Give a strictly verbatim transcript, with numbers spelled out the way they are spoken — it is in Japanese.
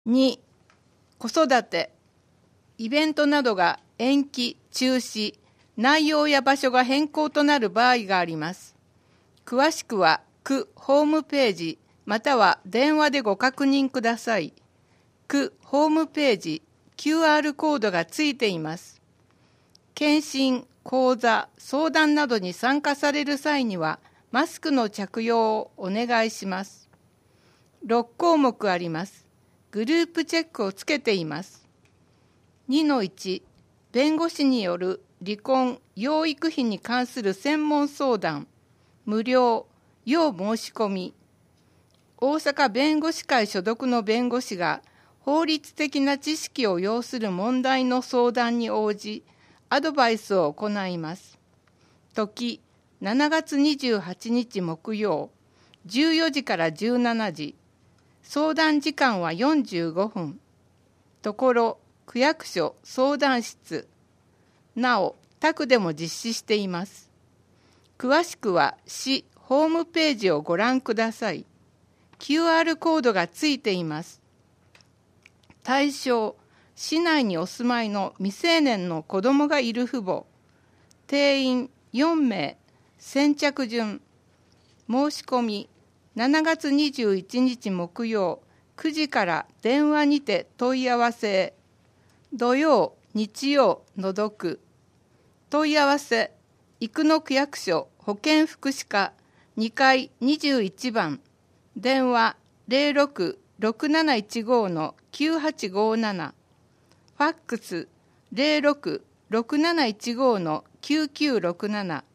に、子育て、イベントなどが延期、中止、内容や場所が変更となる場合があります。詳しくは区ホームページまたは電話でご確認ください。区ホームページ キューアール コードがついています。検診、講座、相談などに参加される際にはマスクの着用をお願いします。ろく項目あります。グループチェックをつけています。にのいち、弁護士による離婚・養育費に関する専門相談、無料、要申し込み。大阪弁護士会所属の弁護士が法律的な知識を要する問題の相談に応じ、アドバイスを行います。時、しちがつにじゅうはちにち木曜、じゅうよじからじゅうしちじ。相談時間はよんじゅうごふん。ところ、区役所相談室。なお、宅でも実施しています。詳しくは市ホームページをご覧ください。キューアール コードがついています。対象、市内にお住まいの未成年の子どもがいる父母。定員よんめい。先着順。申し込み、しちがつにじゅういちにち木曜くじから電話にて問い合わせへ。土曜、日曜除く。問い合わせ、生野区役所保健福祉課にかいにじゅういちばん。電話 ゼロろく ろくなないちご きゅうはちごなな。ファックス ゼロろく ろくなないちご きゅうきゅうろくなな。